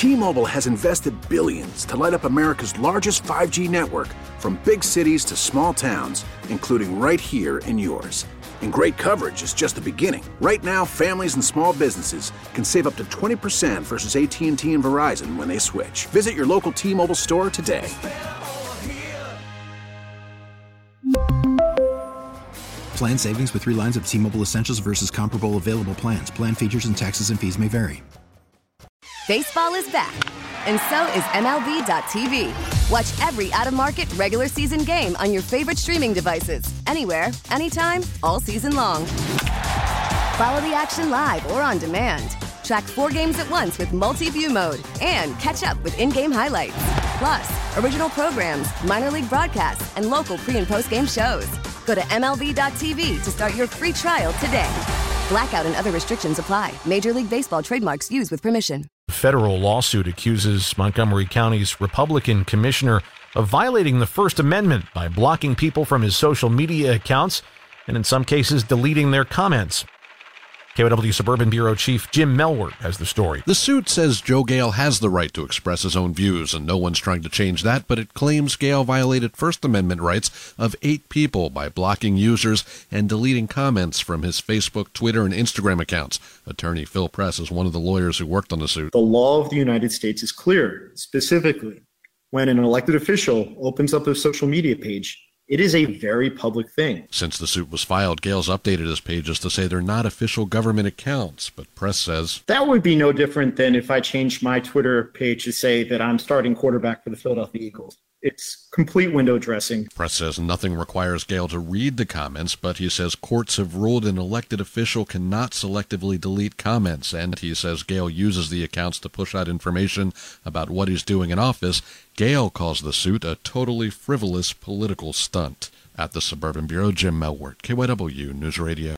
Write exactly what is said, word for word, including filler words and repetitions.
T-Mobile has invested billions to light up America's largest five G network, from big cities to small towns, including right here in yours. And great coverage is just the beginning. Right now, families and small businesses can save up to twenty percent versus A T and T and Verizon when they switch. Visit your local T-Mobile store today. Plan savings with three lines of T-Mobile Essentials versus comparable available plans. Plan features and taxes and fees may vary. Baseball is back, and so is M L B dot T V. Watch every out-of-market regular season game on your favorite streaming devices, anywhere, anytime, all season long. Follow the action live or on demand. Track four games at once with multi-view mode and catch up with in-game highlights. Plus, original programs, minor league broadcasts, and local pre- and post-game shows. Go to M L B dot T V to start your free trial today. Blackout and other restrictions apply. Major League Baseball trademarks used with permission. A federal lawsuit accuses Montgomery County's Republican commissioner of violating the First Amendment by blocking people from his social media accounts and in some cases deleting their comments. K Y W Suburban Bureau Chief Jim Melwert has the story. The suit says Joe Gale has the right to express his own views, and no one's trying to change that, but it claims Gale violated First Amendment rights of eight people by blocking users and deleting comments from his Facebook, Twitter, and Instagram accounts. Attorney Phil Press is one of the lawyers who worked on the suit. The law of the United States is clear. Specifically, when an elected official opens up a social media page, it is a very public thing. Since the suit was filed, Gale's updated his pages to say they're not official government accounts, but Press says that would be no different than if I changed my Twitter page to say that I'm starting quarterback for the Philadelphia Eagles. It's complete window dressing. Press says nothing requires Gale to read the comments, but he says courts have ruled an elected official cannot selectively delete comments, and he says Gale uses the accounts to push out information about what he's doing in office. Gale calls the suit a totally frivolous political stunt. At the Suburban Bureau, Jim Melwert, K Y W News Radio.